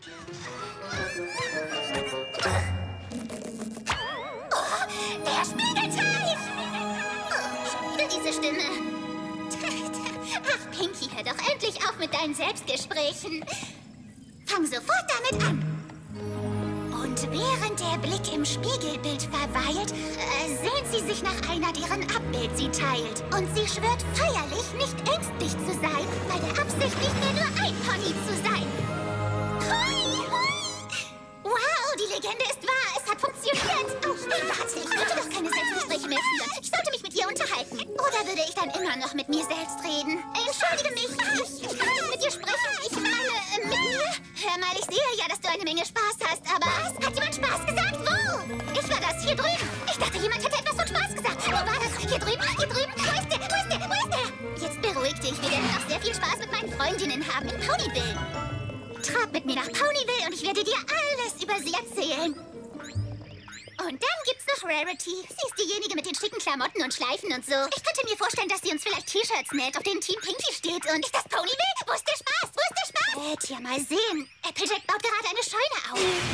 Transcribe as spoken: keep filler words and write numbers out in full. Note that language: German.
Oh, der Spiegelteil! Oh, wieder diese Stimme. Ach, Pinky, hör doch endlich auf mit deinen Selbstgesprächen. Fang sofort damit an. Und während der Blick im Spiegelbild verweilt, äh, sehnt sie sich nach einer, deren Abbild sie teilt. Und sie schwört feierlich, nicht ängstlich zu sein, bei der Absicht, nicht mehr nur ein Pony zu sein. Hui, hui. Wow, die Legende ist wahr. Es hat funktioniert. Oh, warte, ich würde doch keine Selbstgespräche mehr führen. Ich sollte mich mit ihr unterhalten. Oder würde ich dann immer noch mit mir selbst reden? Entschuldige mich, ich, ich kann nicht mit dir sprechen. Ich meine, äh, mit mir? Hör mal, ich sehe ja, dass du eine Menge Spaß hast, aber... Was? Hat jemand Spaß gesagt? Wo? Ich war das, hier drüben. Ich dachte, jemand hätte etwas von Spaß gesagt. Wo war das? Hier drüben, hier drüben. Wo ist der? Wo ist der? Wo ist der? Jetzt beruhig dich. Wir werden noch sehr viel Spaß mit meinen Freundinnen haben in Ponyville. Trab mit mir nach Ponyville und ich werde dir alles über sie erzählen. Und dann gibt's noch Rarity. Sie ist diejenige mit den schicken Klamotten und Schleifen und so. Ich könnte mir vorstellen, dass sie uns vielleicht T-Shirts näht, auf denen Team Pinky steht. Und ist das Ponyville? Wo ist der Spaß? Wo ist der Spaß? Äh, tja, mal sehen. Applejack baut gerade eine Scheune auf.